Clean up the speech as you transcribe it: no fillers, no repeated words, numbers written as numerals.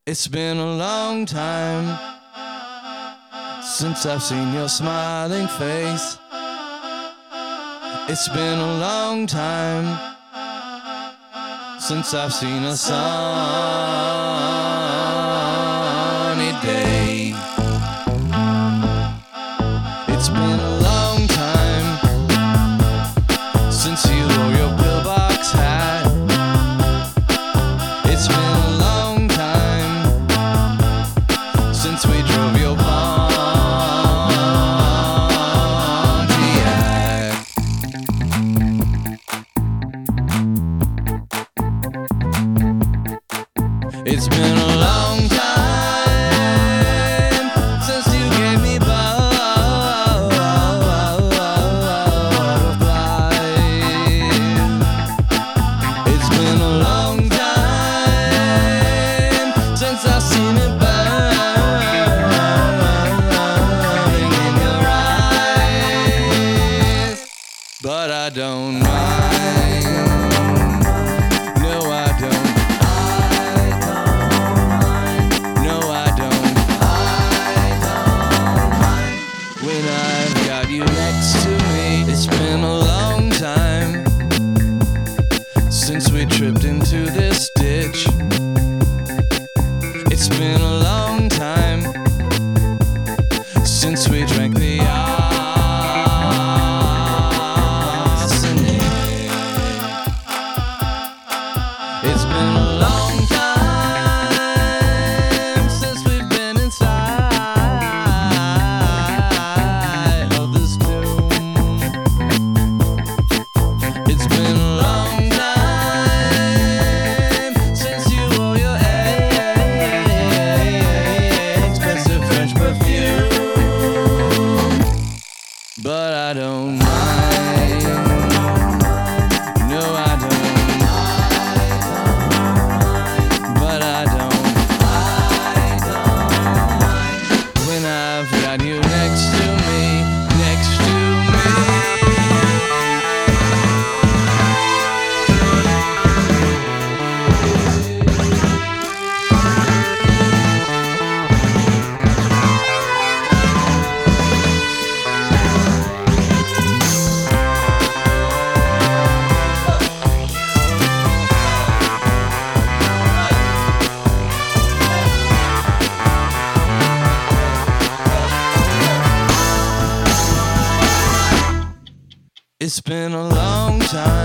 It's been a long time since I've seen your smiling face. It's been a long time since I've seen a sunny day. It's been a long time since you wore your pillbox hat. It's been a long time since we drove your Pontiac. It's been a long time since you gave me butterflies. It's been a long time since I've seen it burning in your eyes. But I don't mind. No, I don't. No, I don't. When I've got you next to me. It's been a long time since we tripped into this ditch. It's been a long time since we drank the arsenic. It's been a long time since we've been inside of this tomb. It's been a long time since you wore your expensive French perfume. But I don't mind. No, I don't. But I don't. When I've got you next to me, next to me. It's been a long time